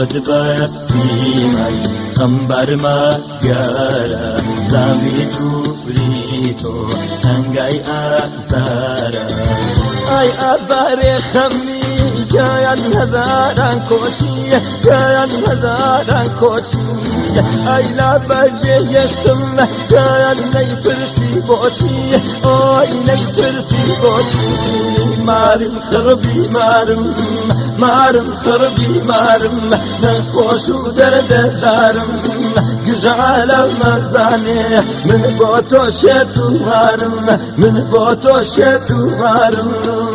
بەسیمای خەمبەرمە گەرە زاوی دووری تۆ تەنگای ئازارە ئای ئازارێ خەمی گیان هەزاران کۆچی گیان هەزاران کۆچی ئای لا بەجێ هێشتم گیان نەیپرسی بۆچی ئۆی نەیپرسی بۆچی مارم خڕبی مارم خڕبی مارم نەخۆش و دەردەدارم گژعالە مەزانێ من بۆ تۆ شێت و مارم من بۆ تۆ شێت و مارم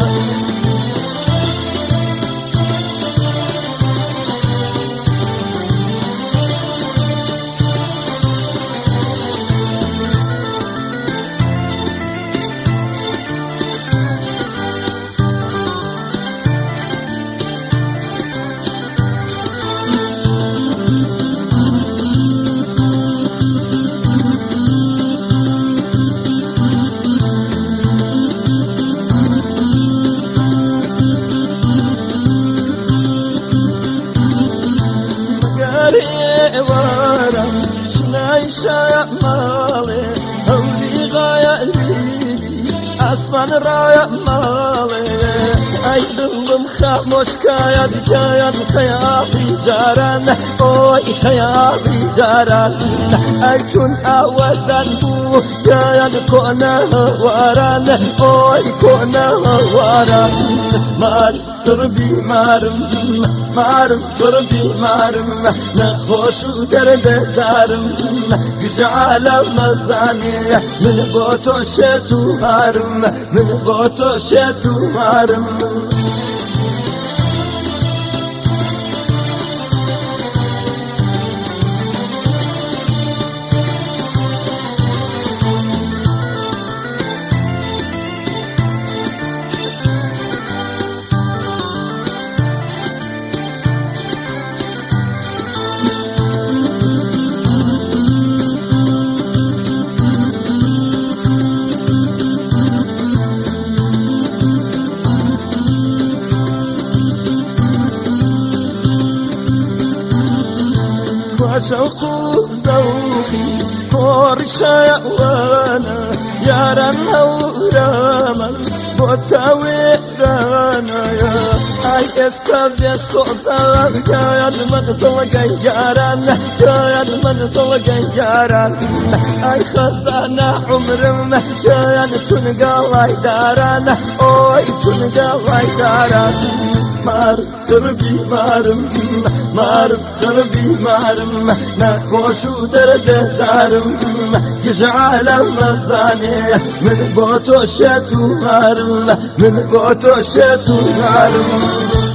شايع مالي هولي غاية ليلي أسمان رايع مالي أي دلم خاموش كايد كايد خيالي جاران أوي خيالي جاران أي جون أودان بو كايد كونا واران أوي كونا واران مار خربي مارم خربي مارم نخوش و درددارم گژعالە مەزانێ من بۆ تۆ شێت و مارم من بۆ تۆ شێت و مارم شوق زوخي كور شاوانا يارا نوراما بوتاويرانا يا اي اسكافيا صوصا يا المنزل جيارانا يا المنزل جيارانا اي خزانا عمرنا يا تنقالاي دارانا اوي تنقالاي دارانا مار خربي مارم خربي مارم نخوش و درددارم گژعالە مەزانێ من بۆ تۆ شێت و مارم من بۆ تۆ شێت و مارم